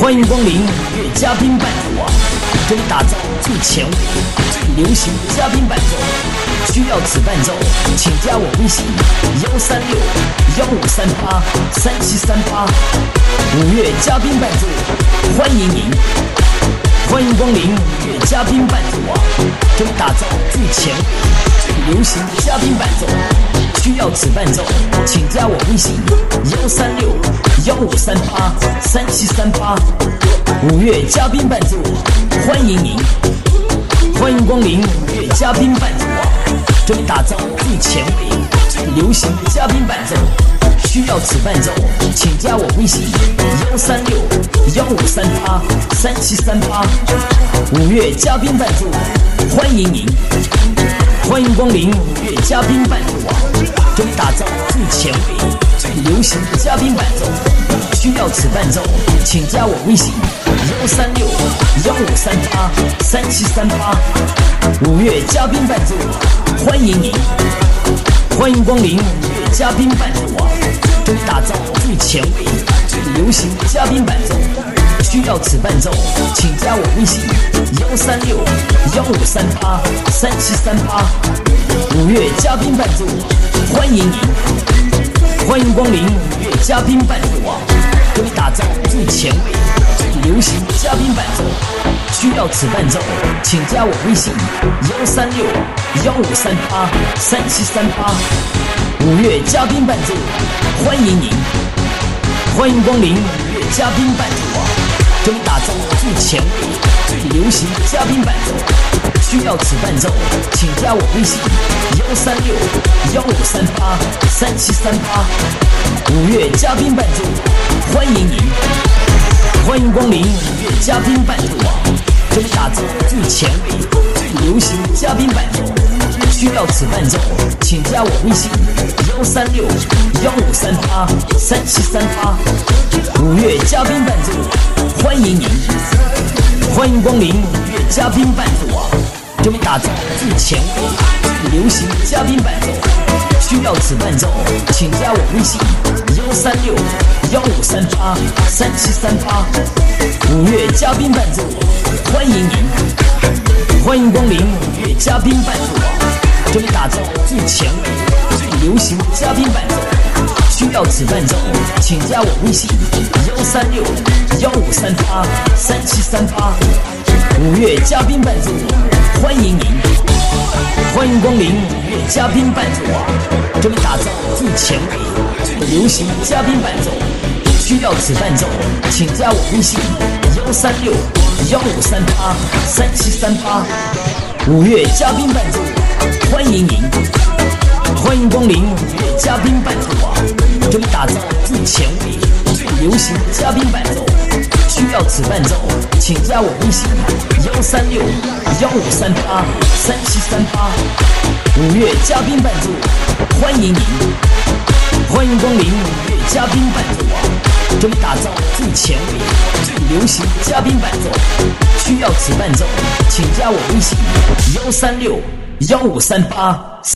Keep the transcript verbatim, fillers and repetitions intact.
欢迎光临五月嘉宾伴奏网，这里打造最前卫、最流行嘉宾伴奏。需要此伴奏，请加我微信幺三六幺五三八三七三八。五月嘉宾伴奏，欢迎您！欢迎光临五月嘉宾伴奏网，这里打造最前卫、最流行嘉宾伴奏。需要此伴奏，请加我微信幺三六幺五三八三七三八。五月嘉宾伴奏，欢迎您！欢迎光临五月嘉宾伴奏网，这里打造最前卫、最流行嘉宾伴奏。需要此伴奏，请加我微信幺三六幺五三八三七三八。五月嘉宾伴奏，欢迎您！欢迎光临五月嘉宾伴奏网，这里打造最前卫、最流行嘉宾伴奏。需要此伴奏，请加我微信幺三六幺五三八三七三八。五月嘉宾伴奏，欢迎您！欢迎光临五月嘉宾伴奏网，这里打造最前卫、最流行嘉宾伴奏。需要此伴奏，请加我微信幺三六幺五三八三七三八。五月嘉宾伴奏，欢迎您！欢迎光临五月嘉宾伴奏网，这里打造最前卫、最流行嘉宾伴奏。需要此伴奏，请加我微信幺三六幺五三八三七三八。五月嘉宾伴奏，欢迎您！欢迎光临五月嘉宾伴奏网，这里打造最前卫、最流行嘉宾伴奏。需要此伴奏，请加我微信幺三六幺五三八三七三八。五月嘉宾伴奏，欢迎您！欢迎光临五月嘉宾伴奏网，这里打造最前卫、最流行嘉宾伴奏。需要此伴奏，请加我微信幺三六幺五三八三七三八。五月嘉宾伴奏，欢迎您！欢迎光临五月嘉宾伴奏网，这里打造最前卫、最流行嘉宾伴奏。需要此伴奏，请加我微信幺三六幺五三八三七三八。五月嘉宾伴奏，欢迎您！欢迎光临五月嘉宾伴奏网，这里打造最前卫、最流行嘉宾伴奏。需要此伴奏，请加我微信幺三六幺五三八三七三八。五月嘉宾伴奏，欢迎您！欢迎光临五月嘉宾伴奏网，这里打造最前卫、最流行嘉宾伴奏。需要此伴奏，请加我微信幺三六幺五三八三七三八。五月嘉宾伴奏，欢迎您！欢迎光临五月嘉宾伴奏网，这里打造最前卫、最流行嘉宾伴奏。需要此伴奏，请加我微信幺三六幺五三八三七三八。五月嘉宾伴奏，欢迎您！欢迎光临五月嘉宾伴奏网，这里打造最前卫、最流行嘉宾伴奏。需要此伴奏，请加我微信幺三六幺五三八。